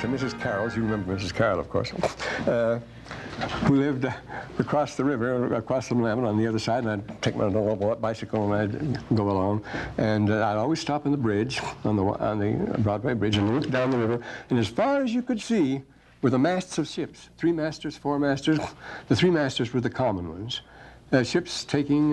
to Mrs. Carroll's. You remember Mrs. Carroll, of course. Who lived across the river, across the Willamette on the other side, and I'd take my little bicycle and I'd go along. And I'd always stop on the bridge, on the Broadway Bridge, and look down the river. And as far as you could see were the masts of ships, 3 masters, 4 masters. The 3 masters were the common ones. Ships taking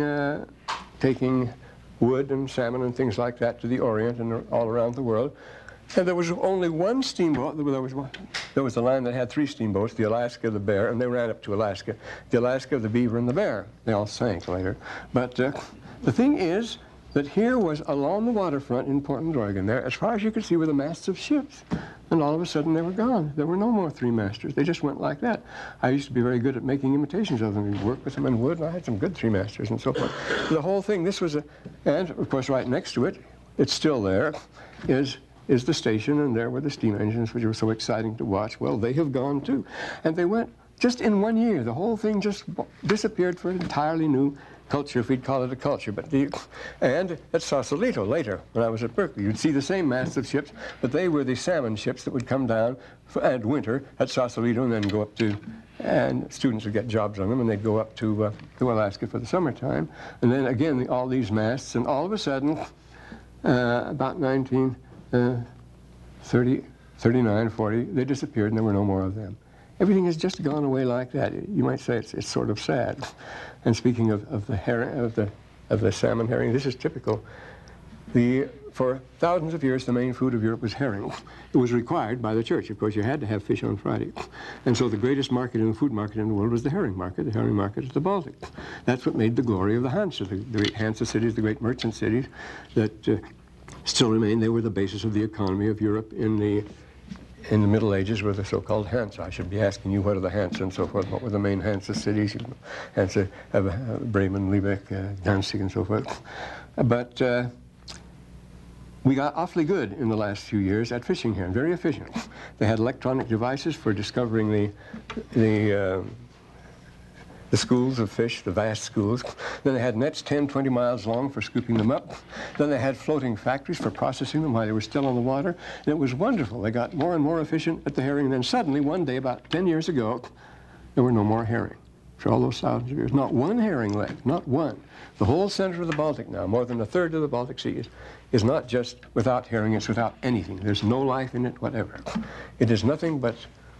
wood and salmon and things like that to the Orient and all around the world. And there was only one steamboat. There was a line that had 3 steamboats, the Alaska, the Bear, and they ran up to Alaska. The Alaska, the Beaver, and the Bear. They all sank later. But the thing is that here was along the waterfront in Portland, Oregon, there, as far as you could see, were the masts of ships. And all of a sudden, they were gone. There were no more 3 masters. They just went like that. I used to be very good at making imitations of them. We'd work with them in wood, and I had some good 3 masters and so forth. The whole thing, this was and of course, right next to it, it's still there, is the station, and there were the steam engines, which were so exciting to watch. Well, they have gone too. And they went, just in 1 year, the whole thing just disappeared for an entirely new culture, if we'd call it a culture. And at Sausalito later, when I was at Berkeley, you'd see the same masts of ships, but they were the salmon ships that would come down at winter at Sausalito and then go up to, and students would get jobs on them, and they'd go up to Alaska for the summertime. And then again, all these masts, and all of a sudden, about 1939, 40, they disappeared, and there were no more of them. Everything has just gone away like that. You might say it's sort of sad. And speaking of the herring, of the salmon herring, this is typical. For thousands of years, the main food of Europe was herring. It was required by the church. Of course, you had to have fish on Friday. And so the greatest market in the food market in the world was the herring market of the Baltic. That's what made the glory of the Hansa, the great Hansa cities, the great merchant cities that still remain. They were the basis of the economy of Europe in the Middle Ages, were the so-called Hansa. I should be asking you, what are the Hansa and so forth? What were the main Hansa cities? Hansa, Bremen, Lübeck, Danzig, and so forth. But we got awfully good in the last few years at fishing here, and very efficient. They had electronic devices for discovering the schools of fish, the vast schools. Then they had nets 10, 20 miles long for scooping them up. Then they had floating factories for processing them while they were still on the water. And it was wonderful. They got more and more efficient at the herring. And then suddenly, one day, about 10 years ago, there were no more herring. For all those thousands of years, not one herring left, not one. The whole center of the Baltic now, more than a third of the Baltic Sea, is not just without herring, it's without anything. There's no life in it whatever. It is nothing but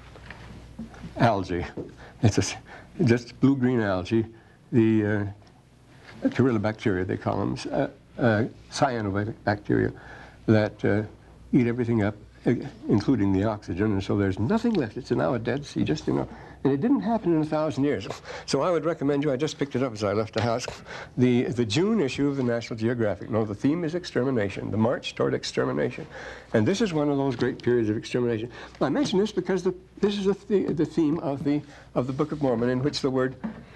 algae. It's just blue-green algae, the Corylobacteria, they call them, cyanobacteria, that eat everything up, including the oxygen, and so there's nothing left. It's now a dead sea, just, and it didn't happen in 1,000 years. So I would recommend you, I just picked it up as I left the house, the June issue of the National Geographic. No, the theme is extermination, the march toward extermination. And this is one of those great periods of extermination. I mention this because this is the theme of the Book of Mormon, in which the word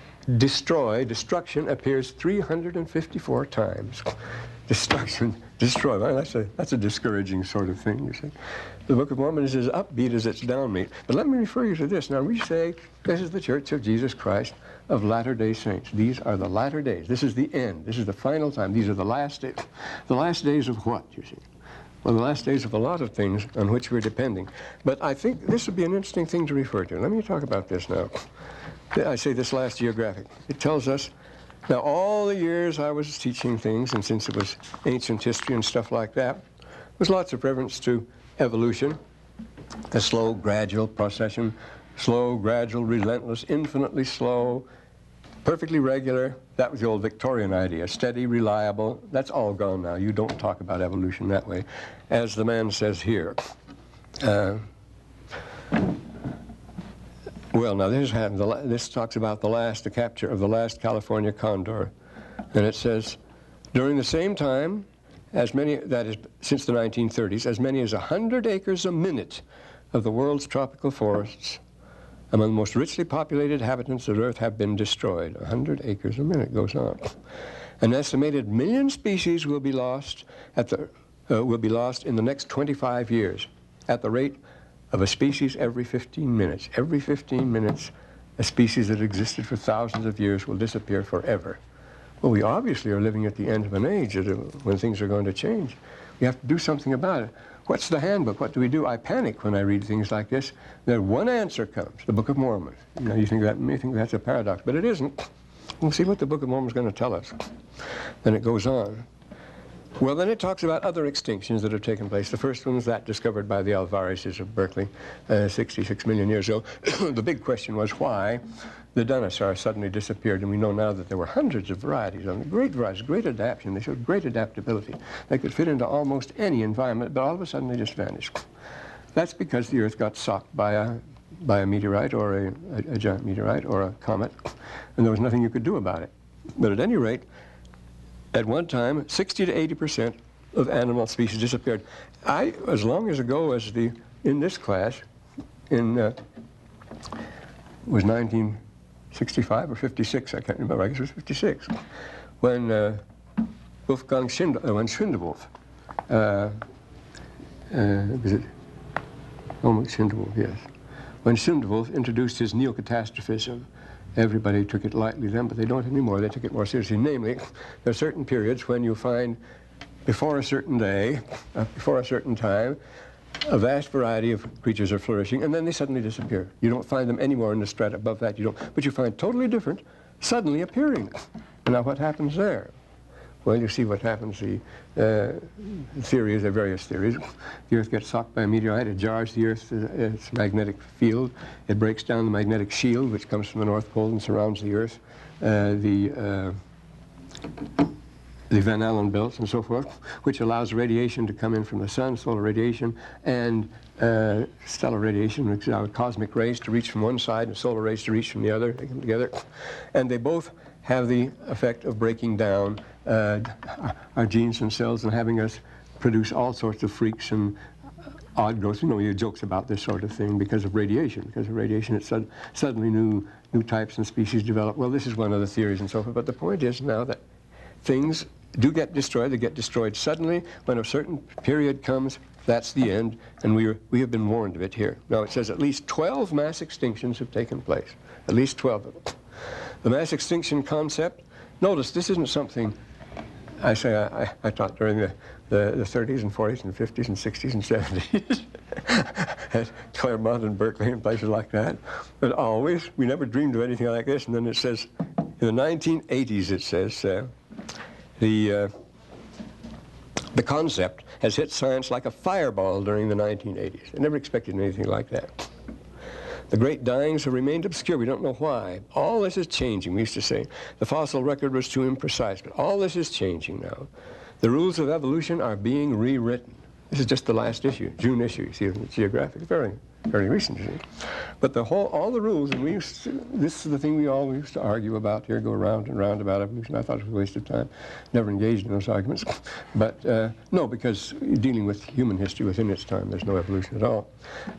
destruction appears 354 times. Destruction, destroy. Well, that's a discouraging sort of thing, you see. The Book of Mormon is as upbeat as it's downbeat. But let me refer you to this. Now, we say this is the Church of Jesus Christ of Latter-day Saints. These are the latter days. This is the end. This is the final time. These are the last days. The last days of what, you see? Well, the last days of a lot of things on which we're depending. But I think this would be an interesting thing to refer to. Let me talk about this now. I say this last geographic. It tells us, now all the years I was teaching things, and since it was ancient history and stuff like that, there was lots of reference to evolution, a slow, gradual procession, slow, gradual, relentless, infinitely slow, perfectly regular. That was the old Victorian idea. Steady, reliable. That's all gone now. You don't talk about evolution that way. As the man says here. Well, now this happened. This talks about the capture of the last California condor. And it says, during the same time, as many, that is, since the 1930s, as many as 100 acres a minute of the world's tropical forests among the most richly populated inhabitants of Earth have been destroyed. 100 acres a minute goes on. An estimated million species will be lost in the next 25 years at the rate of a species every 15 minutes. Every 15 minutes, a species that existed for thousands of years will disappear forever. Well, we obviously are living at the end of an age when things are going to change. We have to do something about it. what's the handbook? What do we do? I panic when I read things like this. Then one answer comes, the Book of Mormon. You know, you may think that's a paradox, but it isn't. We'll see what the Book of Mormon is going to tell us. Then it goes on. Well, then it talks about other extinctions that have taken place. The first one is that discovered by the Alvarezes of Berkeley 66 million years ago. The big question was why the Dinosaurs suddenly disappeared, and we know now that there were hundreds of varieties, great varieties, great adaptation. They showed great adaptability. They could fit into almost any environment, but all of a sudden they just vanished. That's because the Earth got socked by a meteorite or a giant meteorite or a comet, and there was nothing you could do about it. But at any rate, at one time, 60 to 80% of animal species disappeared. As long as ago as in this class, was 1965 or 56, I can't remember, I guess it was 56, when Wolfgang Schindewolf, was it Helmut Schindewolf, yes. When Schindewolf introduced his neocatastrophism, everybody took it lightly then, but they don't anymore. They took it more seriously. Namely, there are certain periods when you find, before a certain day, before a certain time, a vast variety of creatures are flourishing, and then they suddenly disappear. You don't find them anymore in the strata above that. You don't, but you find totally different, suddenly appearing. And now what happens there? Well, you see what happens. The theories, there are various theories. The Earth gets socked by a meteorite. It jars the Earth's its magnetic field. It breaks down the magnetic shield, which comes from the North Pole and surrounds the Earth. The Van Allen belts and so forth, which allows radiation to come in from the sun, solar radiation, and stellar radiation, which allows cosmic rays to reach from one side and solar rays to reach from the other. They come together. And they both have the effect of breaking down our genes and cells and having us produce all sorts of freaks and odd growths. You know, you jokes about this sort of thing because of radiation. Because of radiation, it suddenly new types and species develop. Well, this is one of the theories and so forth. But the point is now that things do get destroyed. They get destroyed suddenly. When a certain period comes, that's the end. And we have been warned of it here. Now, it says at least 12 mass extinctions have taken place. At least 12 of them. The mass extinction concept, notice this isn't something I taught during the 30s and 40s and 50s and 60s and 70s at Claremont and Berkeley and places like that. But always, we never dreamed of anything like this. And then it says, in the 1980s, it says, the concept has hit science like a fireball during the 1980s. I never expected anything like that. The great dyings have remained obscure. We don't know why. All this is changing. We used to say the fossil record was too imprecise, but all this is changing now. The rules of evolution are being rewritten. This is just the last issue, June issue. You see, in Geographic, very recent, you see. But all the rules, and this is the thing we all used to argue about here, go round and round about evolution. I thought it was a waste of time. Never engaged in those arguments. But no, because dealing with human history within its time, there's no evolution at all.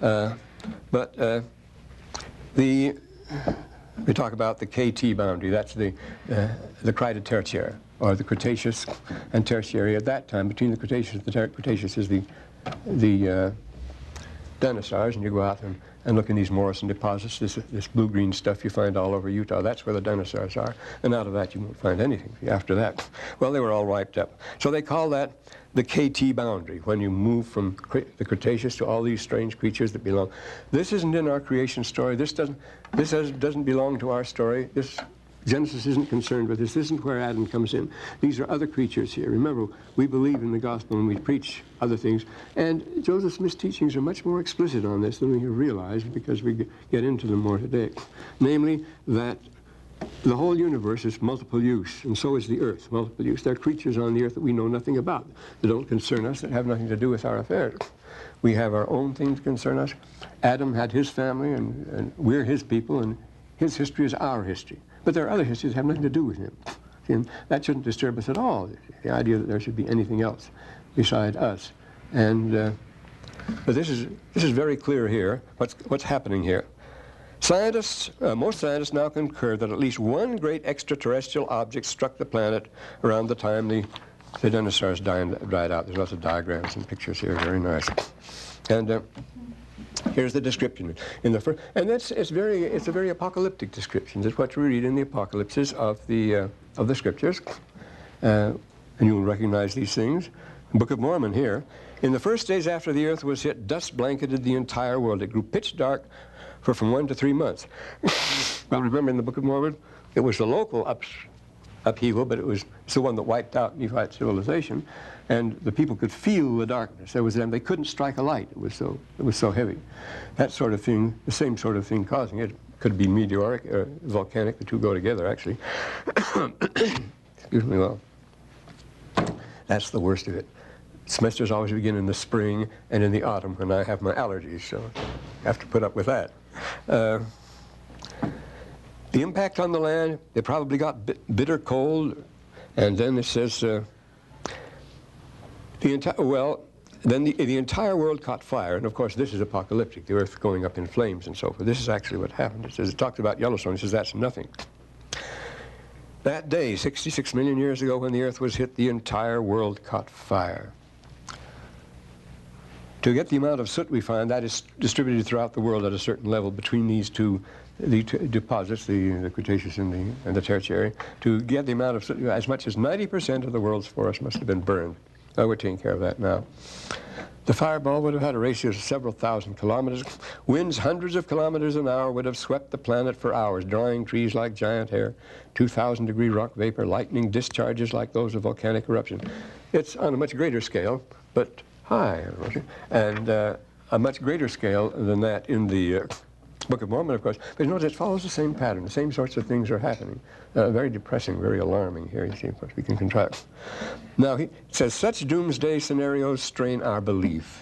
We talk about the KT boundary. That's the Cretaceous, or the Cretaceous and Tertiary. At that time, between the Cretaceous and the Cretaceous is the dinosaurs, and you go out and look in these Morrison deposits, this blue-green stuff you find all over Utah. That's where the dinosaurs are. And out of that, you won't find anything after that. Well, they were all wiped up. So they call that the KT boundary, when you move from the Cretaceous to all these strange creatures that belong. This isn't in our creation story. This doesn't belong to our story. Genesis isn't concerned with this. This isn't where Adam comes in. These are other creatures here. Remember, we believe in the gospel and we preach other things. And Joseph Smith's teachings are much more explicit on this than we have realized, because we get into them more today. Namely, that the whole universe is multiple use, and so is the earth, multiple use. There are creatures on the earth that we know nothing about, that don't concern us, that have nothing to do with our affairs. We have our own things that concern us. Adam had his family, and we're his people, and his history is our history. But there are other histories that have nothing to do with him. And that shouldn't disturb us at all, the idea that there should be anything else beside us. And but this is very clear here, what's happening here. Scientists, most scientists now concur that at least one great extraterrestrial object struck the planet around the time the dinosaurs died out. There's lots of diagrams and pictures here, very nice. And here's the description in the first, and it's a very apocalyptic description. It's what you read in the apocalypses of the scriptures, and you will recognize these things. Book of Mormon here. In the first days after the earth was hit, dust blanketed the entire world. It grew pitch dark for from 1 to 3 months. Well, remember in the Book of Mormon, it was the local upheaval, but it's the one that wiped out Nephite civilization, and the people could feel the darkness. There was them; they couldn't strike a light. It was so heavy. That sort of thing, the same sort of thing causing it. Could be meteoric or volcanic. The two go together, actually. Excuse me. Well, that's the worst of it. Semesters always begin in the spring and in the autumn when I have my allergies, so I have to put up with that. The impact on the land, they probably got bitter cold, and then it says the entire world caught fire, and of course this is apocalyptic, the earth going up in flames and so forth. This is actually what happened. It says, it talks about Yellowstone, it says that's nothing. That day, 66 million years ago, when the earth was hit, the entire world caught fire. To get the amount of soot we find, that is distributed throughout the world at a certain level between these two deposits, the Cretaceous and the Tertiary. To get the amount of soot, as much as 90% of the world's forests must have been burned. We're taking care of that now. The fireball would have had a radius of several thousand kilometers. Winds hundreds of kilometers an hour would have swept the planet for hours, drawing trees like giant hair, 2,000-degree rock vapor, lightning discharges like those of volcanic eruption. It's on a much greater scale, but high, and a much greater scale than that in the Book of Mormon, of course. But notice it follows the same pattern. The same sorts of things are happening. Very depressing, very alarming here, you see, of course, we can contrive. Now, it says, such doomsday scenarios strain our belief.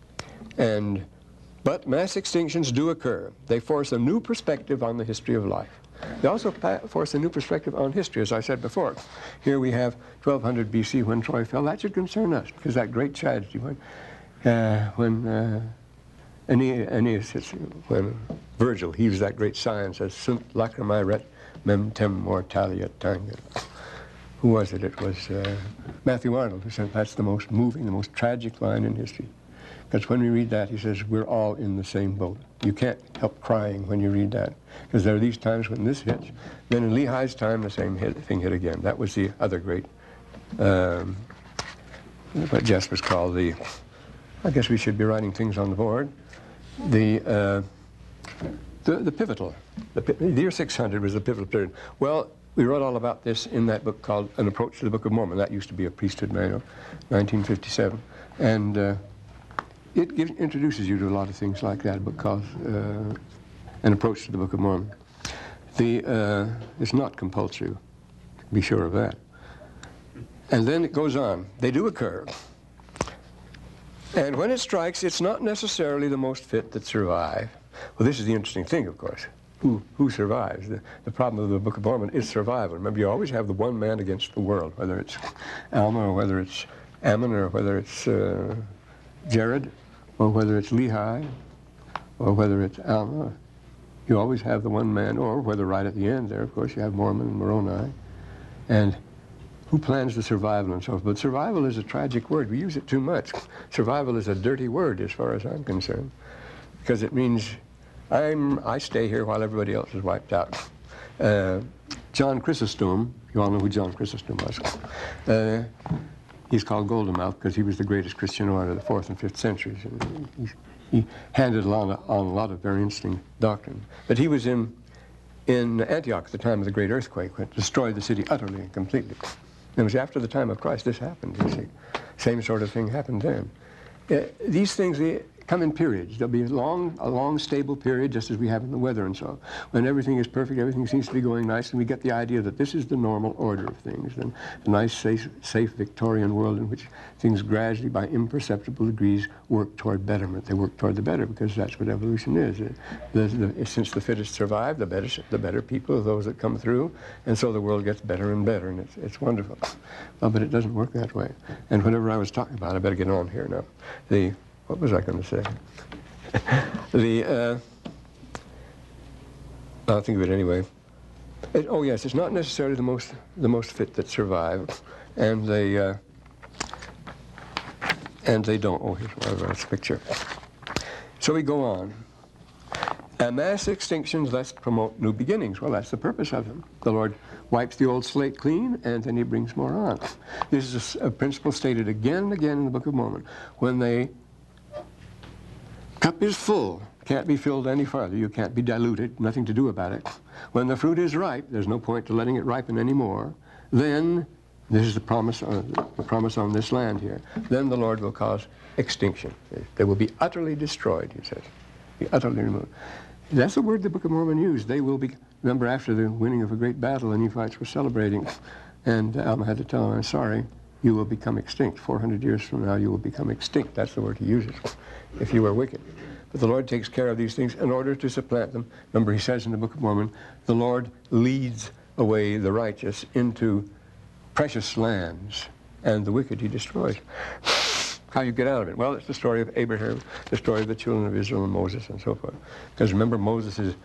But mass extinctions do occur. They force a new perspective on the history of life. They also force a new perspective on history, as I said before. Here we have 1200 BC when Troy fell. That should concern us, because that great tragedy when Aeneas, when Virgil heaves that great sigh and says, Sunt lacrimae ret memtem mortalia tanget. Who was it? It was Matthew Arnold who said that's the most moving, the most tragic line in history. Because when we read that, he says, we're all in the same boat. You can't help crying when you read that. Because there are these times when this hits. Then in Lehi's time, the same thing hit again. That was the other great, what Jasper's called the, I guess we should be writing things on the board. The pivotal. The year 600 was the pivotal period. Well, we wrote all about this in that book called An Approach to the Book of Mormon. That used to be a priesthood manual, 1957. And it introduces you to a lot of things like that, a book called An Approach to the Book of Mormon. It's not compulsory, be sure of that. And then it goes on. They do occur. And when it strikes, it's not necessarily the most fit that survive. Well, this is the interesting thing, of course. Who survives? The problem of the Book of Mormon is survival. Remember, you always have the one man against the world, whether it's Alma or whether it's Ammon or whether it's Jared or whether it's Lehi or whether it's Alma. You always have the one man, or whether right at the end there, of course, you have Mormon and Moroni. And who plans the survival and so forth? But survival is a tragic word. We use it too much. Survival is a dirty word as far as I'm concerned, because it means I stay here while everybody else is wiped out. John Chrysostom, you all know who John Chrysostom was. He's called Golden Mouth because he was the greatest Christian orator of the 4th and 5th centuries. He handed on a lot of very interesting doctrine. But he was in Antioch at the time of the great earthquake, which destroyed the city utterly and completely. It was after the time of Christ this happened, you see. Same sort of thing happened then. These things, they come in periods. There'll be a long, stable period, just as we have in the weather and so. When everything is perfect, everything seems to be going nice, and we get the idea that this is the normal order of things. And a nice, safe Victorian world in which things gradually, by imperceptible degrees, work toward betterment. They work toward the better because that's what evolution is. Since the fittest survive, the better people are those that come through, and so the world gets better and better, and it's wonderful. Well, but it doesn't work that way. And whatever I was talking about, I better get on here now. What was I going to say? I'll think of it anyway. Oh yes, it's not necessarily the most fit that survive, and they don't. Oh, here's one of this picture. So we go on. And mass extinctions thus promote new beginnings. Well, that's the purpose of them. The Lord wipes the old slate clean, and then he brings more on. This is a principle stated again and again in the Book of Mormon. When the cup is full, can't be filled any farther. You can't be diluted, nothing to do about it. When the fruit is ripe, there's no point to letting it ripen anymore. Then, this is the promise on this land here, then the Lord will cause extinction. They will be utterly destroyed, he says. Be utterly removed. That's the word the Book of Mormon used. They will be, remember after the winning of a great battle, the Nephites were celebrating, and Alma had to tell them, I'm sorry, you will become extinct. 400 years from now, you will become extinct. That's the word he uses, if you are wicked. But the Lord takes care of these things in order to supplant them. Remember, he says in the Book of Mormon, the Lord leads away the righteous into precious lands, and the wicked he destroys. How you get out of it? Well, it's the story of Abraham, the story of the children of Israel and Moses and so forth. Because remember, Moses's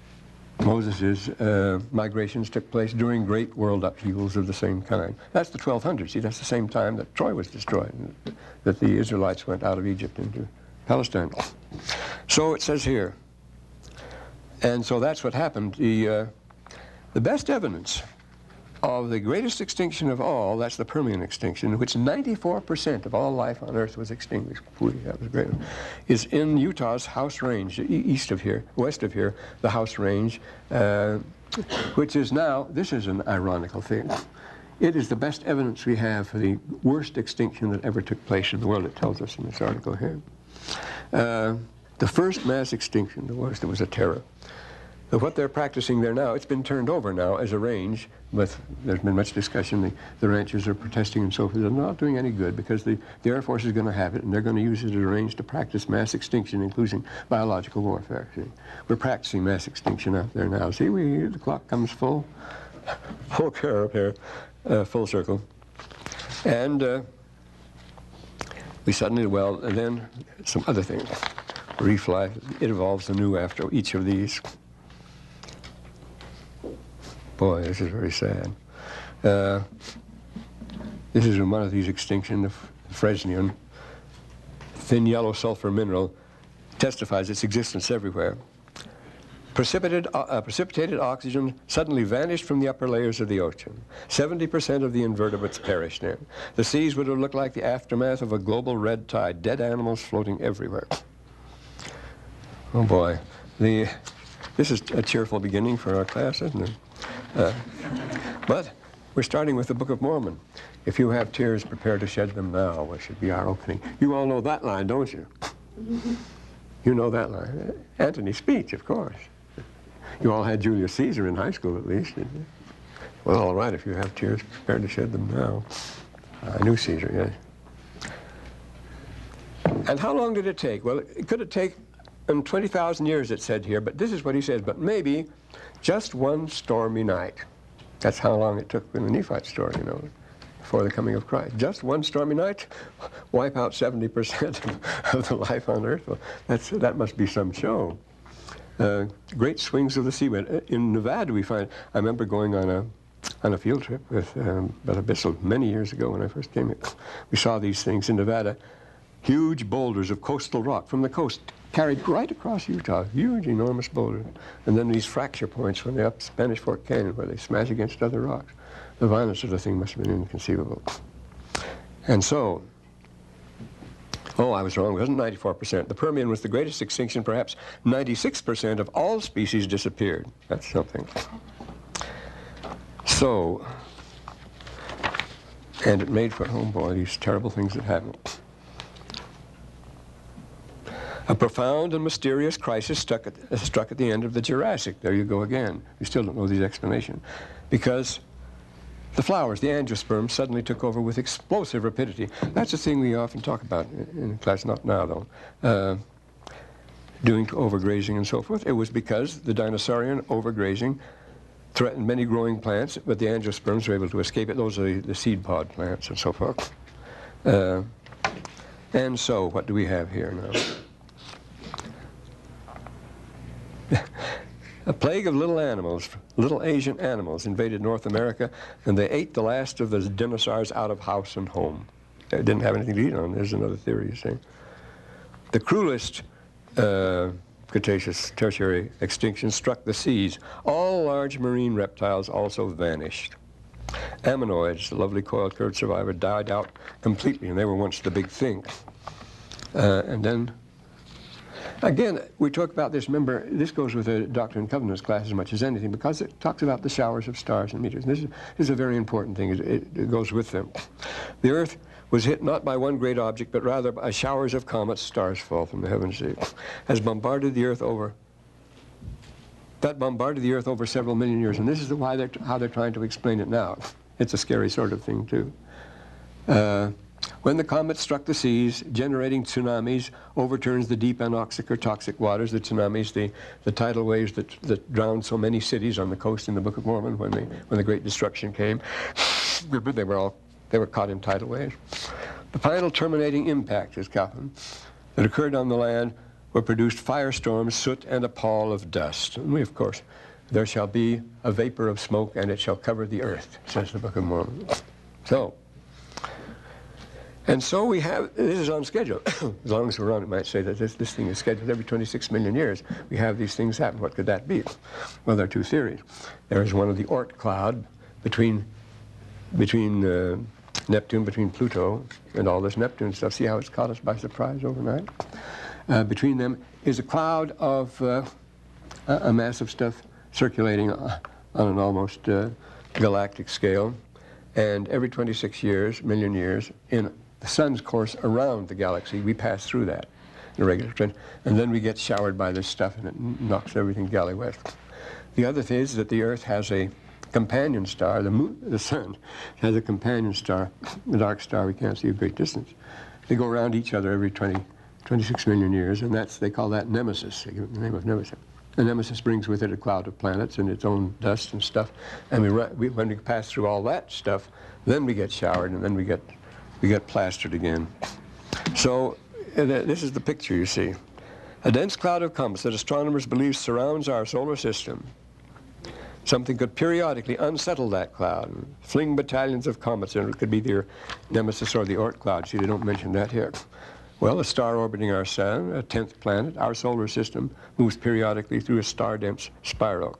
migrations took place during great world upheavals of the same kind. That's the 1200s. See, that's the same time that Troy was destroyed, that the Israelites went out of Egypt into Palestine. So it says here, and so that's what happened. The best evidence of the greatest extinction of all, that's the Permian extinction, in which 94% of all life on Earth was extinguished. That was great. Is in Utah's House Range, east of here, west of here, the House Range, which is now, this is an ironical thing. It is the best evidence we have for the worst extinction that ever took place in the world, it tells us in this article here. The first mass extinction, the worst, it was a terror. But what they're practicing there now, it's been turned over now as a range, but there's been much discussion. The ranchers are protesting and so forth. They're not doing any good because the Air Force is going to have it, and they're going to use it as a range to practice mass extinction, including biological warfare. See? We're practicing mass extinction out there now. See, the clock comes full care up here, full circle. And we suddenly, well, and then some other things. Reef life, it evolves anew after each of these. Boy, this is very sad. This is one of these extinction, the Fresnian, thin yellow sulfur mineral, testifies its existence everywhere. Precipitated oxygen suddenly vanished from the upper layers of the ocean. 70% of the invertebrates perished in. The seas would have looked like the aftermath of a global red tide, dead animals floating everywhere. Oh boy, this is a cheerful beginning for our class, isn't it? But we're starting with the Book of Mormon. If you have tears, prepare to shed them now, which should be our opening. You all know that line, don't you? You know that line. Antony's speech, of course. You all had Julius Caesar in high school, at least, didn't you? Well, all right, if you have tears, prepare to shed them now. I knew Caesar, yes. And how long did it take? Well, it could have taken 20,000 years, it said here, but this is what he says, but maybe just one stormy night. That's how long it took in the Nephite story, you know, before the coming of Christ. Just one stormy night, wipe out 70% of the life on Earth. Well, that must be some show. Great swings of the sea wind. In Nevada, we find, I remember going on a field trip with Brother Bissell many years ago when I first came here. We saw these things in Nevada, huge boulders of coastal rock from the coast, carried right across Utah, huge, enormous boulders. And then these fracture points when they're up Spanish Fork Canyon where they smash against other rocks. The violence of the thing must have been inconceivable. And so, oh, I was wrong, it wasn't 94%. The Permian was the greatest extinction, perhaps 96% of all species disappeared. That's something. So, and it made for, oh boy, these terrible things that happened. A profound and mysterious crisis struck at the end of the Jurassic. There you go again. We still don't know the explanation. Because the flowers, the angiosperms, suddenly took over with explosive rapidity. That's a thing we often talk about in class, not now though, due to overgrazing and so forth. It was because the dinosaurian overgrazing threatened many growing plants, but the angiosperms were able to escape it. Those are the seed pod plants and so forth. And so, what do we have here now? A plague of little animals, little Asian animals, invaded North America, and they ate the last of the dinosaurs out of house and home. They didn't have anything to eat on. There's another theory, you see. The cruelest Cretaceous tertiary extinction struck the seas. All large marine reptiles also vanished. Ammonoids, the lovely coil-curved survivor, died out completely, and they were once the big thing. And then, again, we talk about this. Remember, this goes with the Doctrine and Covenants class as much as anything, because it talks about the showers of stars and meteors. And this is a very important thing. It goes with them. The Earth was hit not by one great object, but rather by showers of comets. Stars fall from the heavens, has bombarded the Earth over. That bombarded the Earth over several million years, and this is how they're trying to explain it now. It's a scary sort of thing too. When the comet struck the seas, generating tsunamis, overturns the deep anoxic or toxic waters, the tsunamis, the tidal waves that drowned so many cities on the coast in the Book of Mormon when the Great Destruction came. They were caught in tidal waves. The final terminating impact, says Calhoun, that occurred on the land were produced firestorms, soot, and a pall of dust. And we, of course, there shall be a vapor of smoke, and it shall cover the earth, says the Book of Mormon. So we have, this is on schedule. As long as we're on, it might say that this thing is scheduled every 26 million years. We have these things happen. What could that be? Well, there are two theories. There is one of the Oort cloud between Neptune, between Pluto and all this Neptune stuff. See how it's caught us by surprise overnight? Between them is a cloud of a mass of stuff circulating on an almost galactic scale. And every 26 million years, in the sun's course around the galaxy, we pass through that in a regular trend. And then we get showered by this stuff, and it knocks everything galley west. The other thing is that the Earth has a companion star. The sun has a companion star, a dark star we can't see a great distance. They go around each other every 26 million years, and they call that Nemesis. They give it the name of Nemesis. And Nemesis brings with it a cloud of planets and its own dust and stuff. And when we pass through all that stuff, then we get showered, and then we get plastered again. So this is the picture you see. A dense cloud of comets that astronomers believe surrounds our solar system. Something could periodically unsettle that cloud and fling battalions of comets, and it could be the Nemesis or the Oort cloud. See, they don't mention that here. Well, a star orbiting our sun, a 10th planet, our solar system, moves periodically through a star-dense spiral.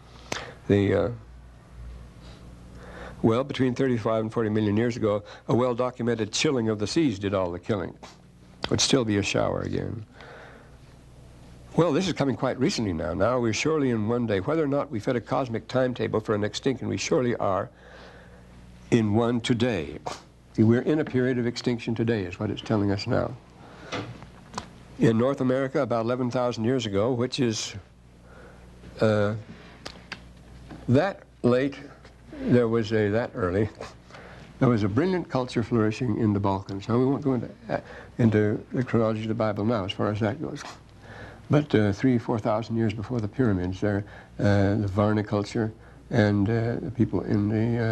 Well, between 35 and 40 million years ago, a well-documented chilling of the seas did all the killing. It would still be a shower again. Well, this is coming quite recently now. Now we're surely in one day. Whether or not we've had a cosmic timetable for an extinction, we surely are in one today. See, we're in a period of extinction today, is what it's telling us now. In North America, about 11,000 years ago, which is that late, there was that early, there was a brilliant culture flourishing in the Balkans. Now, we won't go into the chronology of the Bible now, as far as that goes. But 3,000-4,000 years before the pyramids, there, the Varna culture and the people in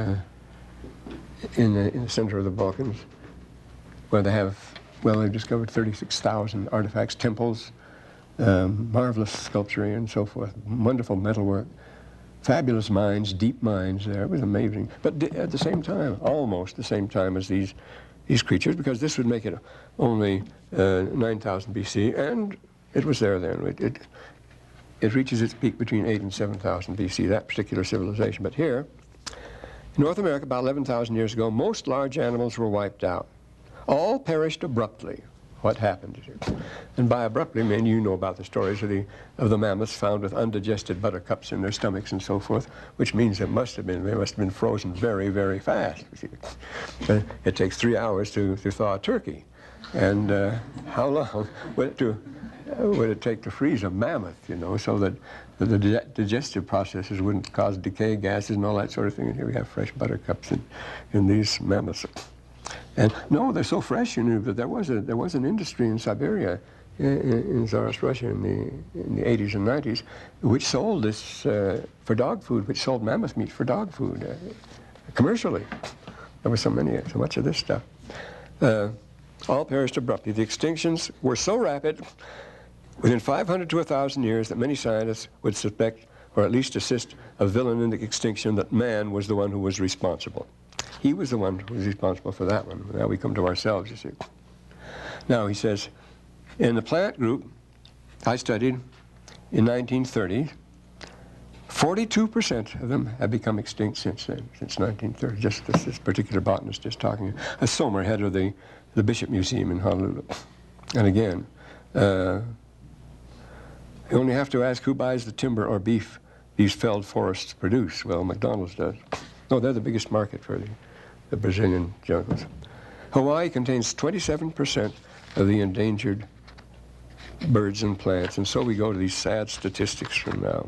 the center of the Balkans, where they've discovered 36,000 artifacts, temples, marvelous sculpture and so forth, wonderful metalwork, fabulous mines, deep mines there. It was amazing. But at the same time, almost the same time as these creatures, because this would make it only 9,000 BC, and it was there then. It reaches its peak between 8,000 and 7,000 BC, that particular civilization. But here, in North America, about 11,000 years ago, most large animals were wiped out. All perished abruptly. What happened? And by abruptly, I mean, you know about the stories of the mammoths found with undigested buttercups in their stomachs and so forth, which means they must have been frozen very, very fast. It takes 3 hours to thaw a turkey. And how long would it take to freeze a mammoth, so that the digestive processes wouldn't cause decay gases and all that sort of thing? And here we have fresh buttercups in these mammoths. And no, they're so fresh, that there was an industry in Siberia, in Tsarist Russia in the 80s and 90s, which sold this for dog food, which sold mammoth meat for dog food commercially. There was so much of this stuff. All perished abruptly. The extinctions were so rapid, within 500 to 1,000 years, that many scientists would suspect, or at least assist, a villain in the extinction, that man was the one who was responsible. He was the one who was responsible for that one. Now we come to ourselves, you see. Now, he says, in the plant group I studied, in 1930. 42% of them have become extinct since then, since 1930. Just this particular botanist just talking. Sommer, head of the Bishop Museum in Honolulu. And again, you only have to ask who buys the timber or beef these felled forests produce. Well, McDonald's does. No, they're the biggest market for the Brazilian jungles. Hawaii contains 27% of the endangered birds and plants, and so we go to these sad statistics from now.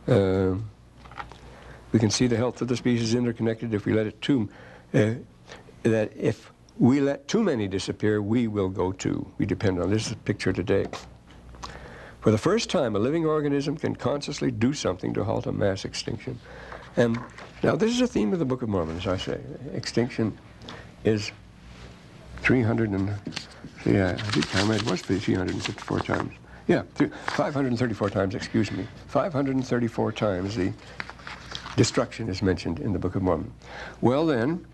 We can see the health of the species interconnected if we let it too, that if we let too many disappear, we will go too. We depend on this picture today. For the first time, a living organism can consciously do something to halt a mass extinction. And now this is a theme of the Book of Mormon, as I say. Extinction is 300 and, yeah, I think I read it was 354 times. Yeah, 534 times, excuse me. 534 times the destruction is mentioned in the Book of Mormon. Well then,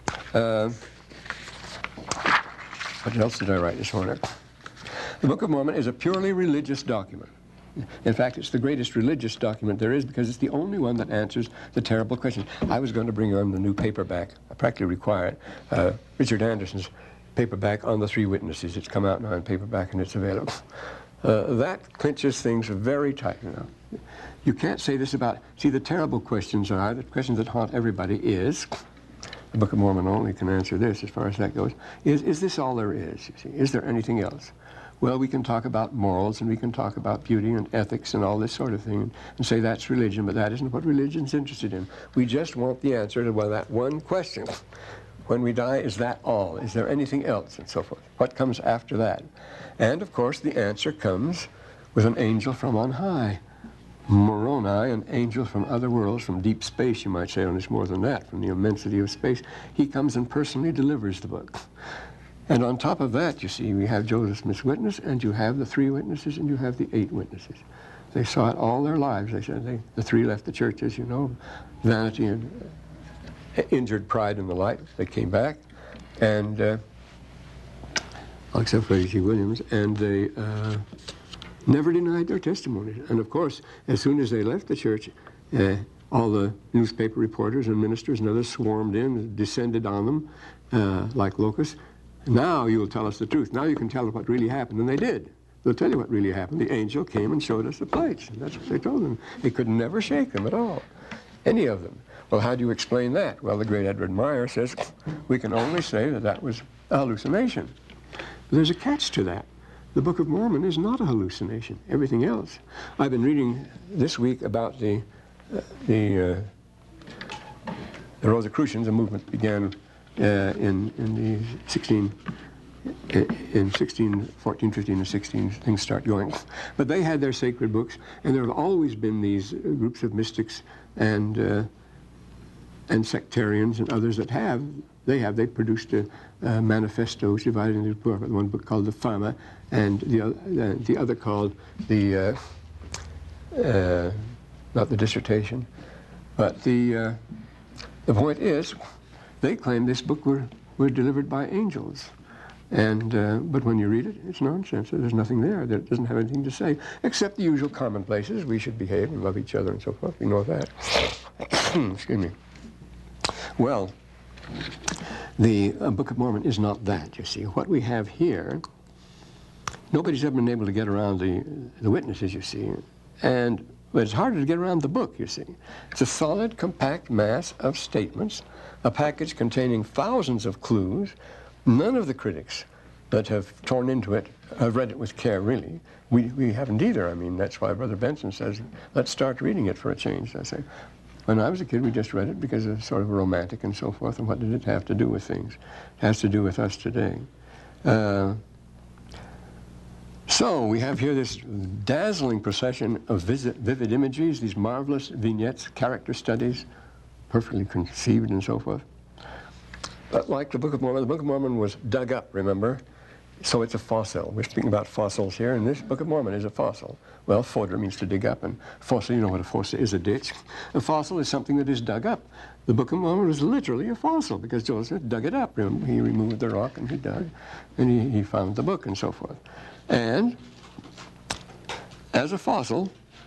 what else did I write this morning? The Book of Mormon is a purely religious document. In fact, it's the greatest religious document there is because it's the only one that answers the terrible question. I was going to bring on the new paperback. I practically require it. Richard Anderson's paperback on the three witnesses. It's come out now in paperback and it's available. That clinches things very tight now. You can't say this about, see, the terrible questions are, the questions that haunt everybody is, the Book of Mormon only can answer this as far as that goes, is this all there is, you see? Is there anything else? Well, we can talk about morals and we can talk about beauty and ethics and all this sort of thing and say that's religion, but that isn't what religion's interested in. We just want the answer to that one question. When we die, is that all? Is there anything else? And so forth. What comes after that? And, of course, the answer comes with an angel from on high. Moroni, an angel from other worlds, from deep space, you might say, and it's more than that, from the immensity of space. He comes and personally delivers the book. And on top of that, you see, we have Joseph Smith's witness, and you have the three witnesses, and you have the 8 witnesses. They saw it all their lives. They said the 3 left the church, as you know, vanity and injured pride in the light. They came back, and except for A.G. Williams, and they never denied their testimony. And of course, as soon as they left the church, all the newspaper reporters and ministers and others swarmed in, descended on them like locusts. Now you will tell us the truth. Now you can tell us what really happened. And they did. They'll tell you what really happened. The angel came and showed us the plates. And that's what they told them. They could never shake them at all, any of them. Well, how do you explain that? Well, the great Edward Meyer says we can only say that that was a hallucination. But there's a catch to that. The Book of Mormon is not a hallucination. Everything else. I've been reading this week about the Rosicrucians. A movement began in the 14, 15, and 16, things start going. But they had their sacred books, and there have always been these groups of mystics and sectarians and others that they produced manifestos divided into one book called the Fama, and the other called the not the dissertation, but the point is, they claim this book were delivered by angels, and but when you read it, it's nonsense. There's nothing there. That doesn't have anything to say except the usual commonplaces. We should behave and love each other and so forth. We know that. Excuse me. Well, the Book of Mormon is not that, you see. What we have here, nobody's ever been able to get around the witnesses, you see, but it's harder to get around the book, you see. It's a solid, compact mass of statements, a package containing thousands of clues. None of the critics that have torn into it have read it with care, really. We haven't either. I mean, that's why Brother Benson says, let's start reading it for a change. I say, when I was a kid, we just read it because it's sort of romantic and so forth, and what did it have to do with things? It has to do with us today. So we have here this dazzling procession of vivid images, these marvelous vignettes, character studies, perfectly conceived and so forth. But like the Book of Mormon was dug up, remember? So it's a fossil. We're speaking about fossils here, and this Book of Mormon is a fossil. Well, fodder means to dig up, and fossil, you know what a fossil is, a ditch. A fossil is something that is dug up. The Book of Mormon was literally a fossil because Joseph dug it up. Remember? He removed the rock and he dug, and he found the book and so forth. And as a fossil,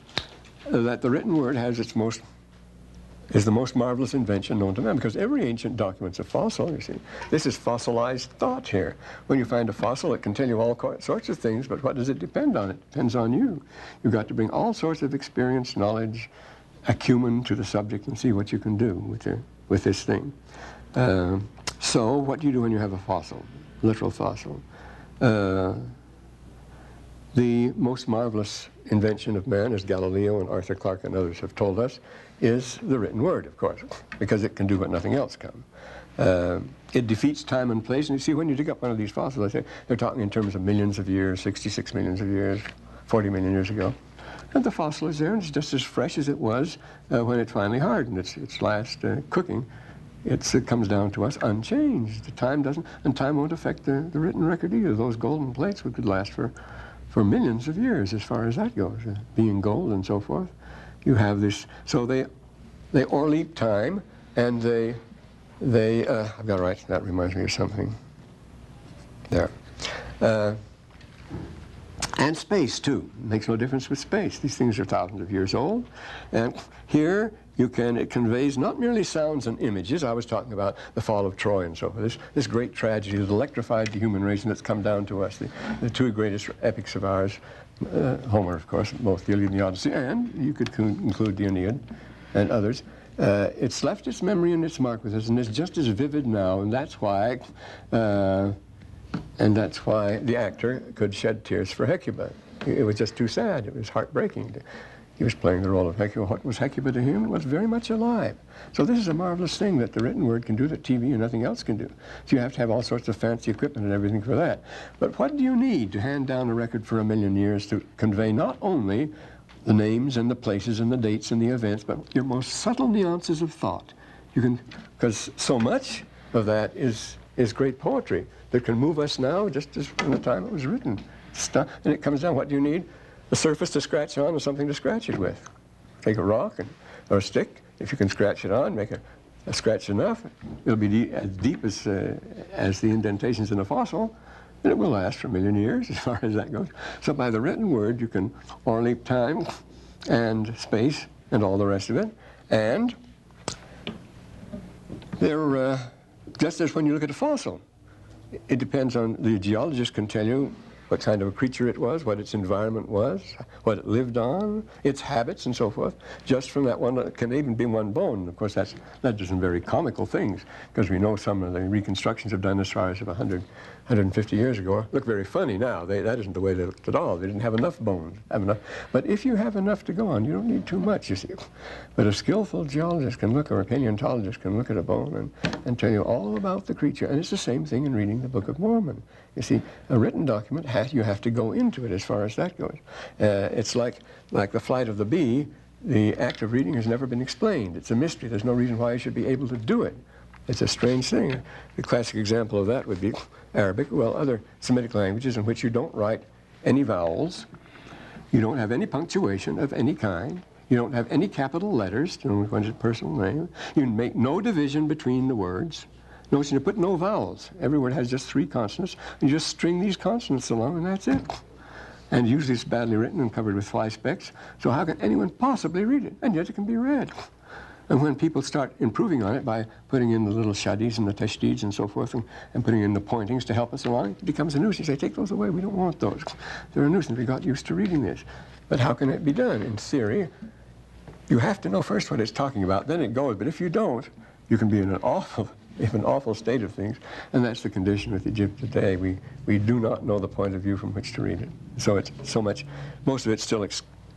that the written word is the most marvelous invention known to man, because every ancient document's a fossil, you see. This is fossilized thought here. When you find a fossil, it can tell you all sorts of things, but what does it depend on? It depends on you. You've got to bring all sorts of experience, knowledge, acumen to the subject and see what you can do with this thing. So what do you do when you have a fossil, literal fossil? The most marvelous invention of man, as Galileo and Arthur Clarke and others have told us, is the written word, of course, because it can do what nothing else can. It defeats time and place. And you see, when you dig up one of these fossils, they're talking in terms of millions of years, 66 millions of years, 40 million years ago. And the fossil is there, and it's just as fresh as it was when it finally hardened, its last cooking. It comes down to us unchanged. The time doesn't, and time won't affect the written record either. Those golden plates could last for millions of years, as far as that goes, being gold and so forth. You have this, so they o'erleap time, and I've got to write, that reminds me of something. There. And space, too. It makes no difference with space. These things are thousands of years old. And here, it conveys not merely sounds and images. I was talking about the fall of Troy and so forth. This great tragedy that electrified the human race, and that's come down to us. The two greatest epics of ours, Homer, of course, both the Iliad and the Odyssey, and you could include the Aeneid and others. It's left its memory and its mark with us, and it's just as vivid now, and that's why the actor could shed tears for Hecuba. It was just too sad. It was heartbreaking. He was playing the role of Hecuba. What was Hecuba to him? It was very much alive. So this is a marvelous thing that the written word can do that TV and nothing else can do. So you have to have all sorts of fancy equipment and everything for that. But what do you need to hand down a record for 1,000,000 years to convey not only the names and the places and the dates and the events, but your most subtle nuances of thought? You can, because so much of that is great poetry that can move us now just as from the time it was written. And it comes down, what do you need? A surface to scratch on and something to scratch it with. Take a rock or a stick. If you can scratch it on, make a scratch enough, it'll be as deep as the indentations in a fossil, and it will last for 1,000,000 years as far as that goes. So by the written word, you can o'erleap time and space and all the rest of it. And they're just as when you look at a fossil. It depends on, the geologist can tell you what kind of a creature it was, what its environment was, what it lived on, its habits and so forth, just from that one. It can even be one bone. Of course, that does some very comical things, because we know some of the reconstructions of dinosaurs of 100, 150 years ago look very funny now. That isn't the way they looked at all. They didn't have enough bones. But if you have enough to go on, you don't need too much, you see. But a skillful geologist can look, or a paleontologist can look at a bone and tell you all about the creature. And it's the same thing in reading the Book of Mormon. You see, a written document, you have to go into it as far as that goes. It's like the flight of the bee. The act of reading has never been explained. It's a mystery. There's no reason why you should be able to do it. It's a strange thing. The classic example of that would be Arabic, well, other Semitic languages in which you don't write any vowels, you don't have any punctuation of any kind, you don't have any capital letters, you know, one's personal name, you make no division between the words. Notice you put no vowels. Every word has just 3 consonants. You just string these consonants along, and that's it. And usually it's badly written and covered with fly specks, so how can anyone possibly read it? And yet it can be read. And when people start improving on it by putting in the little shadis and the tashdids and so forth, and putting in the pointings to help us along, it becomes a nuisance. You say, take those away, we don't want those. They're a nuisance, we got used to reading this. But how can it be done? In theory, you have to know first what it's talking about, then it goes. But if you don't, you can be in an awful state of things, and that's the condition with Egypt today. We do not know the point of view from which to read it. So it's so much, most of it still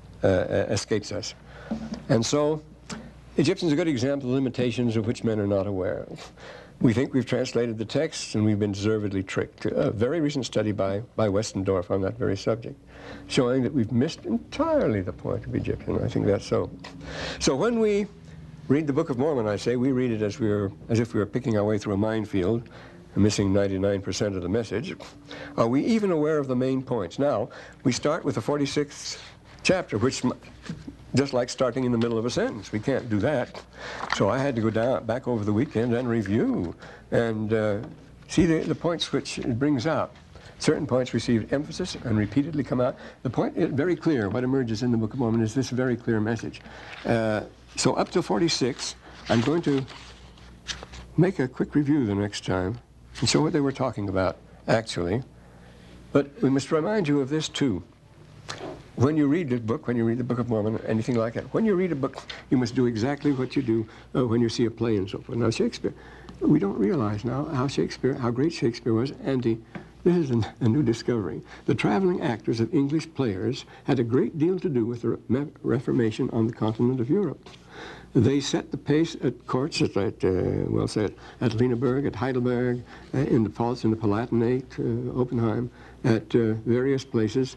escapes us. And so, Egyptian's a good example of limitations of which men are not aware. We think we've translated the text, and we've been deservedly tricked. A very recent study by Westendorf on that very subject, showing that we've missed entirely the point of Egyptian. I think that's so. So when we read the Book of Mormon, I say, we read it as if we were picking our way through a minefield, missing 99% of the message. Are we even aware of the main points? Now, we start with the 46th chapter, which, just like starting in the middle of a sentence, we can't do that. So I had to go back over the weekend and review and see the points which it brings out. Certain points received emphasis and repeatedly come out. The point is very clear. What emerges in the Book of Mormon is this very clear message. So up to 46, I'm going to make a quick review the next time and show what they were talking about, actually. But we must remind you of this, too. When you read the book, when you read the Book of Mormon, anything like that, when you read a book, you must do exactly what you do when you see a play and so forth. Now, Shakespeare, we don't realize now how great Shakespeare was, and this is a new discovery. The traveling actors of English players had a great deal to do with the Reformation on the continent of Europe. They set the pace at courts, at Lüneburg, at Heidelberg, in the Pfalz, in the Palatinate, Oppenheim, at various places.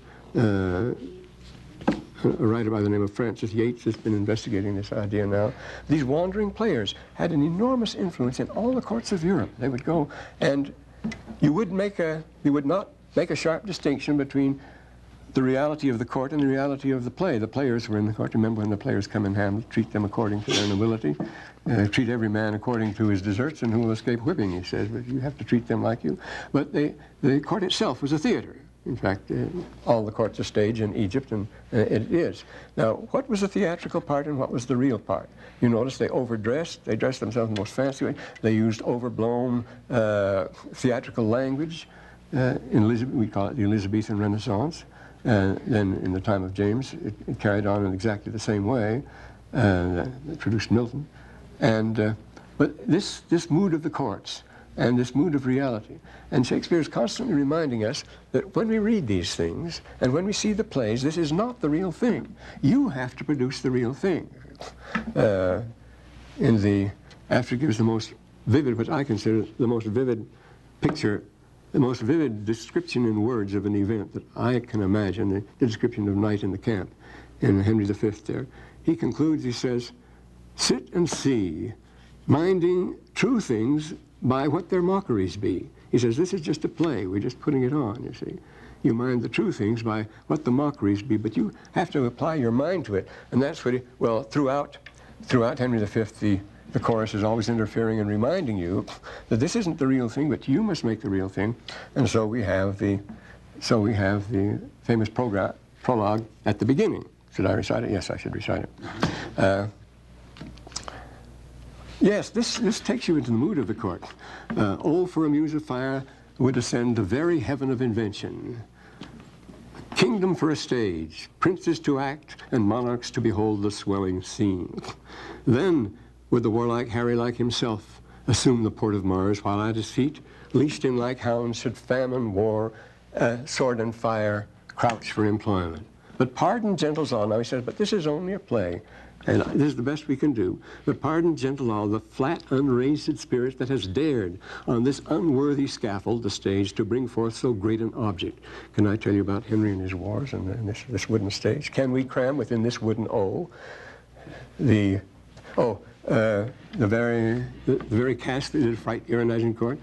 A writer by the name of Francis Yates has been investigating this idea now. These wandering players had an enormous influence in all the courts of Europe. They would go, and you would not make a sharp distinction between the reality of the court and the reality of the play. The players were in the court. Remember, when the players come in Hamlet, treat them according to their nobility, treat every man according to his deserts, and who will escape whipping, he says, but you have to treat them like you. But the court itself was a theater. In fact, all the courts are stage in Egypt, and it is. Now, what was the theatrical part and what was the real part? You notice they overdressed. They dressed themselves in the most fancy way. They used overblown theatrical language. We call it the Elizabethan Renaissance. Then in the time of James, it carried on in exactly the same way. It produced Milton. But this mood of the courts, and this mood of reality. And Shakespeare is constantly reminding us that when we read these things and when we see the plays, this is not the real thing. You have to produce the real thing. After it gives the most vivid, what I consider the most vivid picture, the most vivid description in words of an event that I can imagine, the description of night in the camp in Henry V there. He concludes, he says, "Sit and see, minding true things by what their mockeries be." He says, this is just a play. We're just putting it on, you see. You mind the true things by what the mockeries be, but you have to apply your mind to it. And that's what throughout Henry V, the chorus is always interfering and reminding you that this isn't the real thing, but you must make the real thing. And so we have the famous prologue at the beginning. Should I recite it? Yes, I should recite it. Yes, this takes you into the mood of the court. Oh, for a muse of fire would ascend the very heaven of invention. Kingdom for a stage, princes to act, and monarchs to behold the swelling scene. Then would the warlike Harry like himself assume the port of Mars, while at his feet, leashed in like hounds, should famine, war, sword and fire crouch for employment. But pardon gentles all. Now he says, but this is only a play. And this is the best we can do. But pardon, gentle all, the flat, unraised spirit that has dared on this unworthy scaffold, the stage, to bring forth so great an object. Can I tell you about Henry and his wars and this wooden stage? Can we cram within this wooden O the very cast that did fright here in Agincourt?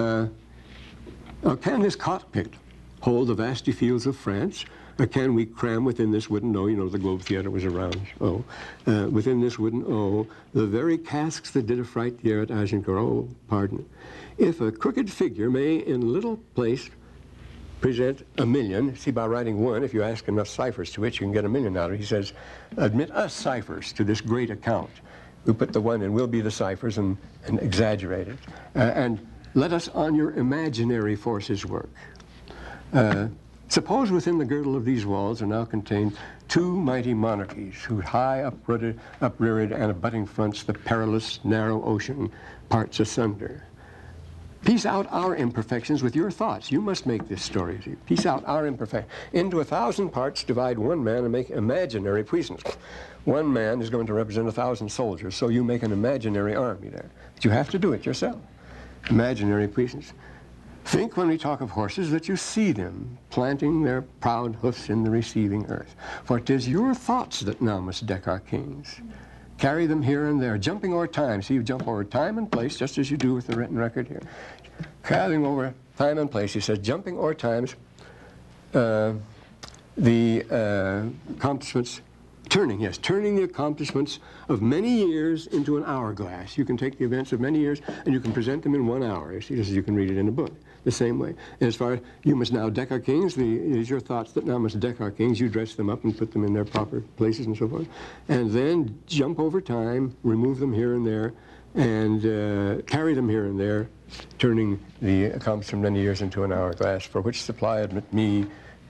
Can this cockpit hold the vasty fields of France? Or can we cram within this wooden O, you know, the Globe Theatre was a round O, within this wooden O, the very casks that did affright the air at Agincourt? Oh, pardon. If a crooked figure may in a little place present a million, see, by writing one, if you ask enough ciphers to it, you can get a million out of it. He says, admit us ciphers to this great account. We put the one in, we'll be the ciphers and exaggerate it. And let us on your imaginary forces work. Suppose within the girdle of these walls are now contained two mighty monarchies, whose high upreared and abutting fronts the perilous narrow ocean parts asunder. Piece out our imperfections with your thoughts. You must make this story. See? Piece out our imperfections. Into 1,000 parts divide one man and make imaginary puissance. One man is going to represent 1,000 soldiers, so you make an imaginary army there. But you have to do it yourself. Imaginary puissance. Think when we talk of horses that you see them planting their proud hoofs in the receiving earth. For 'tis your thoughts that now must deck our kings. Carry them here and there, jumping o'er time. See, you jump over time and place, just as you do with the written record here. Carrying over time and place, he says, jumping o'er times, the accomplishments Turning, yes, turning the accomplishments of many years into an hourglass. You can take the events of many years and you can present them in 1 hour. You see, just as you can read it in a book, the same way. And as far as you must now deck our kings, it is your thoughts that now must deck our kings. You dress them up and put them in their proper places and so forth. And then jump over time, remove them here and there, and carry them here and there, turning the accomplishment of many years into an hourglass, for which supply admit me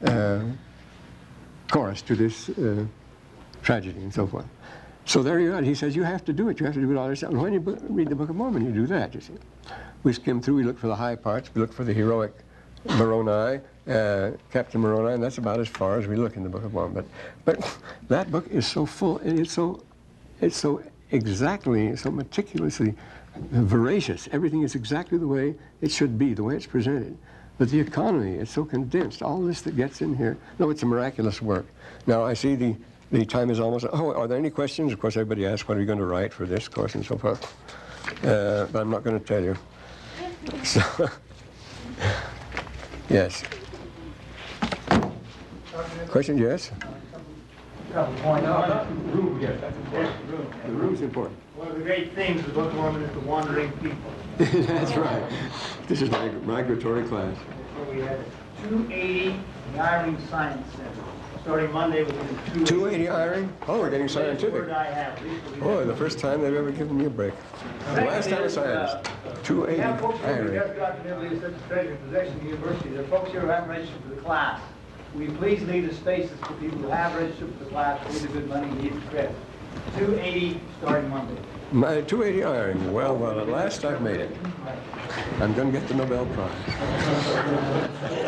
chorus to this tragedy and so forth. So there you are. He says you have to do it. You have to do it all yourself. And when you read the Book of Mormon, you do that, you see. We skim through, we look for the high parts, we look for the heroic Moroni, Captain Moroni, and that's about as far as we look in the Book of Mormon. But that book is so full, and it's so exactly, so meticulously voracious. Everything is exactly the way it should be, the way it's presented. But the economy is so condensed, all this that gets in here. No, it's a miraculous work. Now, I see the time is almost, oh, are there any questions? Of course, everybody asks, what are you going to write for this course and so forth. But I'm not going to tell you. So, yes. Question, yes? No, the room, yes, that's important. The room's important. One of the great things of the Book of Mormon is the wandering people. That's right. This is my migratory class. So we had 280 in the Eyring Science Center, starting Monday within 280 Eyring? Oh, we're getting scientific. I have. Boy, the first time they've ever given me a break. The last time I scientist. 280 We have folks here who Eyring. just got to be such a treasure possession of the university. There are folks here who haven't registered for the class. Will you please leave the spaces for people who have registered for the class, pay the good money, and need the credit. 280 starting Monday. My 280 Eyring. Well, at last I've made it. I'm going to get the Nobel Prize.